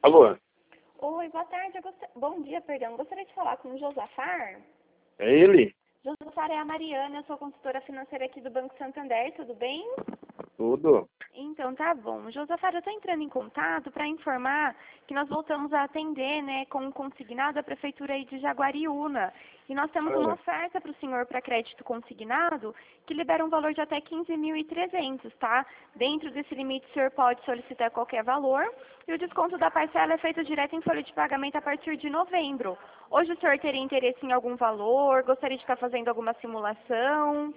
Alô? Oi, boa tarde. Bom dia, perdão. Gostaria de falar com o Josafar. É ele? Josafar é a Mariana, eu sou consultora financeira aqui do Banco Santander, tudo bem? Tudo. Então, tá bom. Josafar, eu estou entrando em contato para informar que nós voltamos a atender, né, com um consignado da Prefeitura aí de Jaguariúna. E nós temos uma oferta para o senhor para crédito consignado que libera um valor de até 15.300, tá? Dentro desse limite, o senhor pode solicitar qualquer valor e o desconto da parcela é feito direto em folha de pagamento a partir de novembro. Hoje o senhor teria interesse em algum valor? Gostaria de estar fazendo alguma simulação?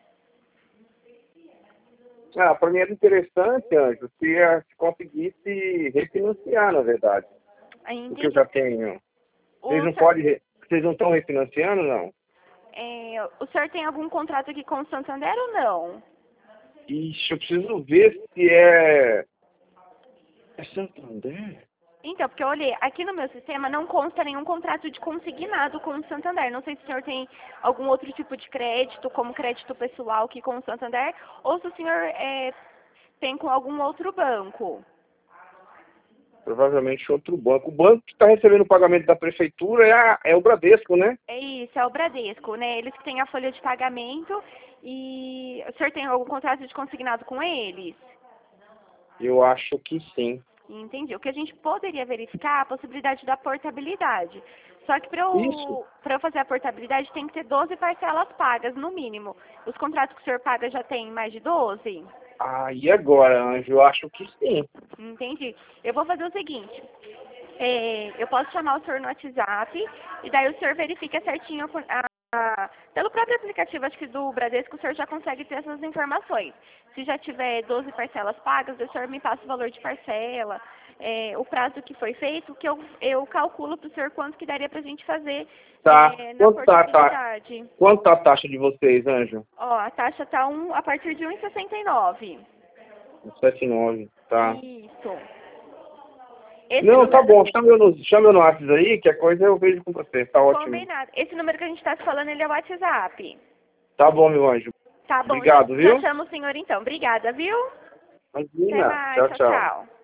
Para mim era interessante, Anjo, se conseguisse refinanciar, na verdade. Aí, O que eu já tenho. Vocês não estão refinanciando, não? O senhor tem algum contrato aqui com o Santander ou não? Ixi, eu preciso ver se é... É Santander? Então, porque eu olhei, aqui no meu sistema não consta nenhum contrato de consignado com o Santander. Não sei se o senhor tem algum outro tipo de crédito, como crédito pessoal aqui com o Santander, ou se o senhor tem com algum outro banco. Provavelmente outro banco. O banco que está recebendo o pagamento da prefeitura é o Bradesco, né? É isso, é o Bradesco, né? Eles que têm a folha de pagamento e o senhor tem algum contrato de consignado com eles? Eu acho que sim. Entendi. O que a gente poderia verificar é a possibilidade da portabilidade. Só que Isso. para eu fazer a portabilidade tem que ter 12 parcelas pagas, no mínimo. Os contratos que o senhor paga já tem mais de 12? E agora, Anjo? Eu acho que sim. Entendi. Eu vou fazer o seguinte. Eu posso chamar o senhor no WhatsApp e daí o senhor verifica certinho pelo próprio aplicativo, acho que do Bradesco, o senhor já consegue ter essas informações. Se já tiver 12 parcelas pagas, o senhor me passa o valor de parcela, o prazo que foi feito, que eu calculo para o senhor quanto que daria para a gente fazer na portabilidade. Quanto tá a taxa de vocês, Anjo? Ó, a taxa está a partir de 1,69. 1,79, tá. Isso. Não, tá bom. Chama eu no WhatsApp aí, que a coisa eu vejo com você. Tá ótimo. Combinado. Esse número que a gente está falando, ele é o WhatsApp. Tá bom, meu anjo. Tá bom. Obrigado, viu? Já chamo o senhor então. Obrigada, viu? Até Imagina. mais. Tchau, Tchau, tchau. tchau.